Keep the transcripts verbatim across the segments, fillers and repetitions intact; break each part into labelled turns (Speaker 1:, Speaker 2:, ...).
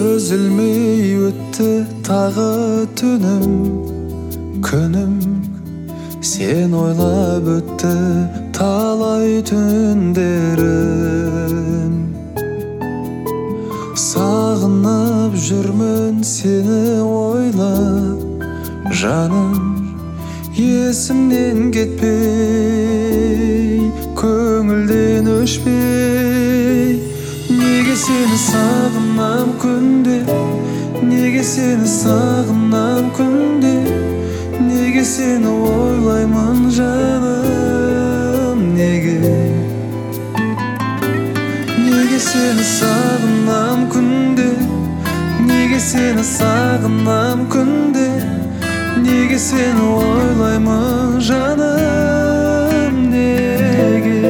Speaker 1: Үзілмей өтті тағы түнім, күнім. Сен ойлап өтті талай түндерім. Сағынып жүрмін сені ойлап, жаным. Есімнен кетпей, көңілден өшпей. Неге сені сағынам күнде, неге сені сағынам күнде, неге сені ойлаймын жаным, неге? Неге сені сағынам күнде, неге сені сағынам күнде, неге сені ойлаймын жаным, неге?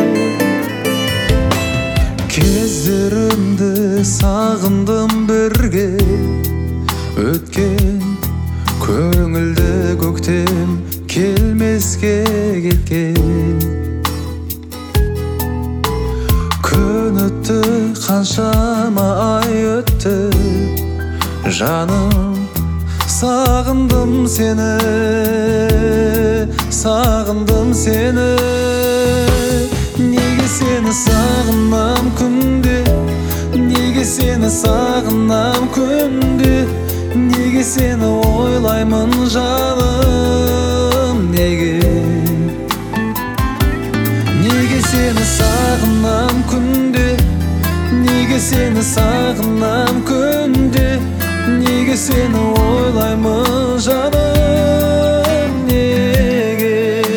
Speaker 1: Кездерімді сағындым бірге өткен, көңілді көктем келмеске кеткен. Күн өтті, қаншама ай өтті, жаным. Сағындым сені, сағындым сені. Неге сені сағынам күнде, неге сені сағынам күнде, неге сені ойлаймын жаным, неге? Неге сені сағынам күнде, неге сені сағынам күнде, неге сені ойлаймын жаным, неге?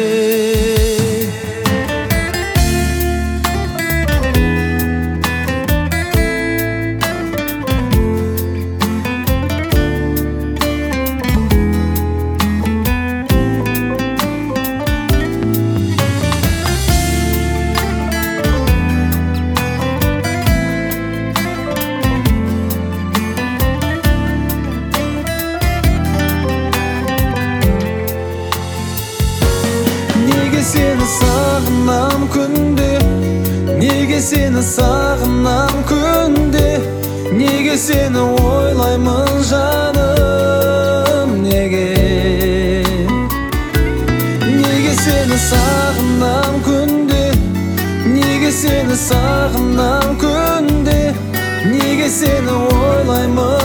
Speaker 1: Неге сені сағынам күнде, неге сені сағынам күнде, неге сені ойлаймын жаным, неге? Неге сені сағынам күнде, неге сені сағынам күнде, неге сені ойлаймын